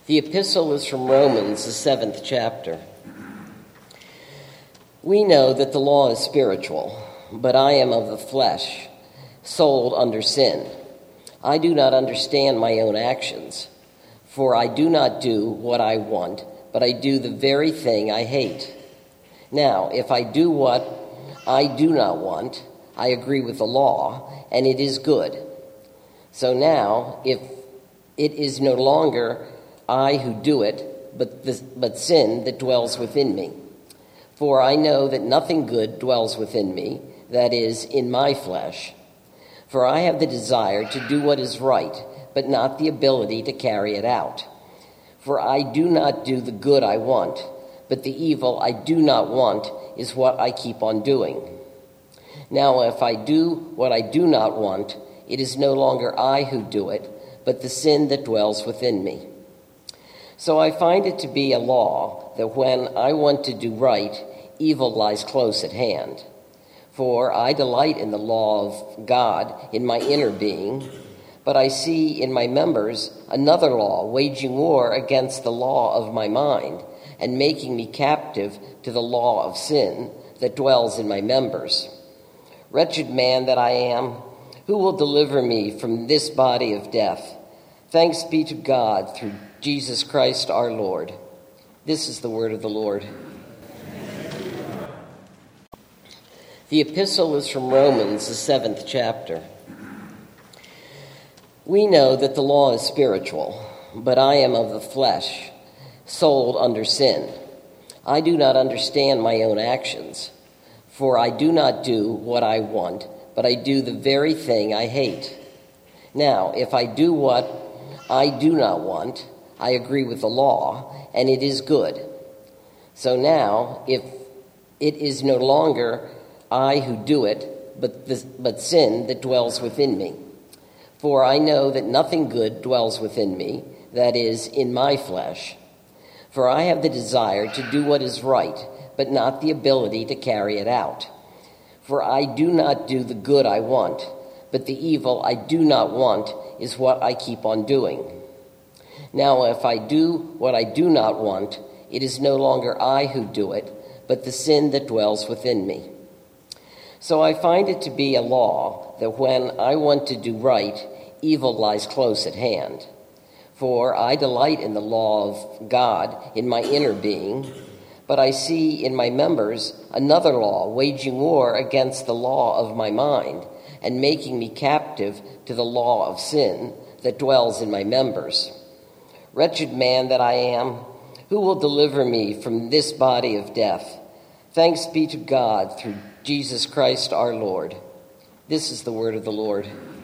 The epistle is from Romans, the 7th chapter. We know that the law is spiritual, but I am of the flesh, sold under sin. I do not understand my own actions, for I do not do what I want, but I do the very thing I hate. Now, if I do what I do not want, I agree with the law, and it is good. So now, if it is no longer I who do it, but sin that dwells within me. For I know that nothing good dwells within me, that is, in my flesh. For I have the desire to do what is right, but not the ability to carry it out. For I do not do the good I want, but the evil I do not want is what I keep on doing. Now, if I do what I do not want, it is no longer I who do it, but the sin that dwells within me. So I find it to be a law that when I want to do right, evil lies close at hand. For I delight in the law of God in my inner being, but I see in my members another law waging war against the law of my mind and making me captive to the law of sin that dwells in my members. Wretched man that I am, who will deliver me from this body of death? Thanks be to God through Jesus Christ our Lord. This is the word of the Lord. The epistle is from Romans, the 7th chapter. We know that the law is spiritual, but I am of the flesh, sold under sin. I do not understand my own actions, for I do not do what I want, but I do the very thing I hate. Now, if I do what I do not want, I agree with the law, and it is good. So now, if it is no longer I who do it, but sin that dwells within me. For I know that nothing good dwells within me, that is, in my flesh. For I have the desire to do what is right, but not the ability to carry it out. For I do not do the good I want, but the evil I do not want is what I keep on doing. Now, if I do what I do not want, it is no longer I who do it, but the sin that dwells within me. So I find it to be a law that when I want to do right, evil lies close at hand. For I delight in the law of God in my inner being, but I see in my members another law waging war against the law of my mind and making me captive to the law of sin that dwells in my members. Wretched man that I am, who will deliver me from this body of death? Thanks be to God through Jesus Christ our Lord. This is the word of the Lord.